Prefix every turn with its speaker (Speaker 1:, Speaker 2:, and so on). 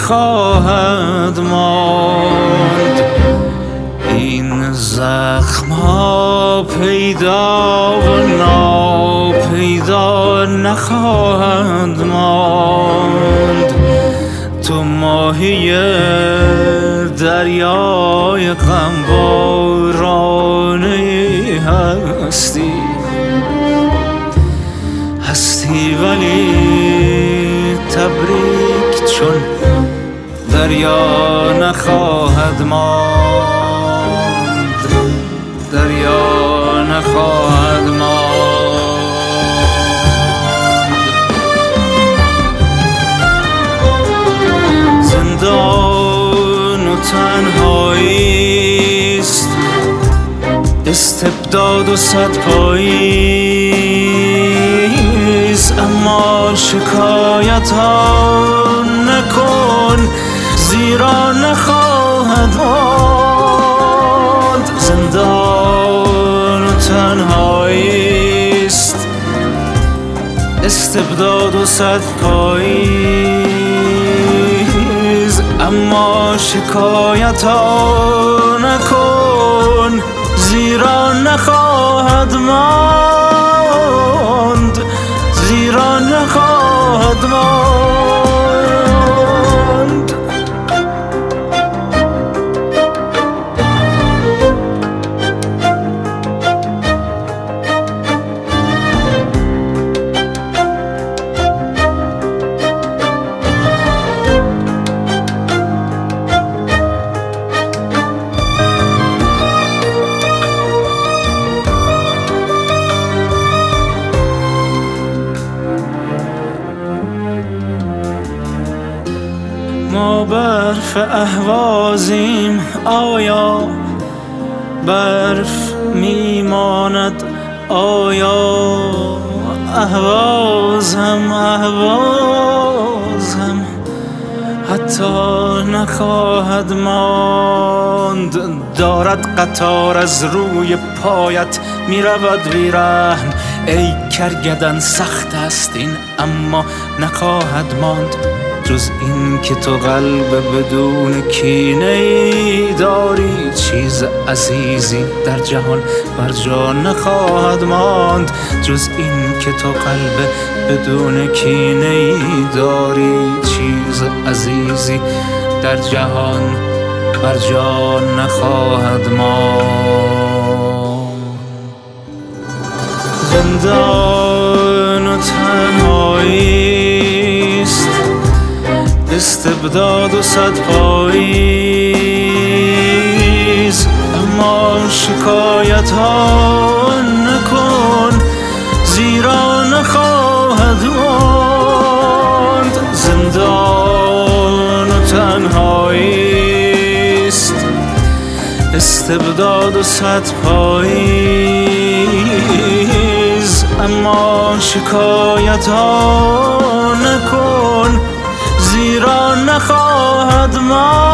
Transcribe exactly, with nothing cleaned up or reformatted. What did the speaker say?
Speaker 1: نخواهد ماند. این زخم ها پیدا و ناپیدا نخواهد ماند. تو ماهی دریای غمبارانه هستی هستی ولی تبریک چون دریا نخواهد ماند. دریا نخواهد ماند. زندان و تنهاییست، استبداد و صدپاییست، اما شکایت ها نکن زیرا نخواهد ماند. زندان و تنهاییست، استبداد و صدپاییست، اما شکایت ها نکن زیرا نخواهد ماند. زیرا نخواهد ماند. ما برف اهوازیم، آیا برف میماند؟ آیا اهواز هم اهواز هم حتی نخواهد ماند. دارد قطار از روی پایت میرود بیرحم، ای کرگدن سخت است این اما نخواهد ماند. جز این که تو قلب بدون کینه ای داری، چیز عزیزی در جهان بر جا نخواهد ماند. جز این که تو قلب بدون کینه ای داری، چیز عزیزی در جهان بر جا نخواهد ماند. زندان و تنهاییست، استبداد و صدپاییست، اما شکایت ها نکن زیرا نخواهد ماند. زندان و تنهاییست، استبداد و صدپاییست، اما شکایت ها نکن زیرا نخواهد ماند.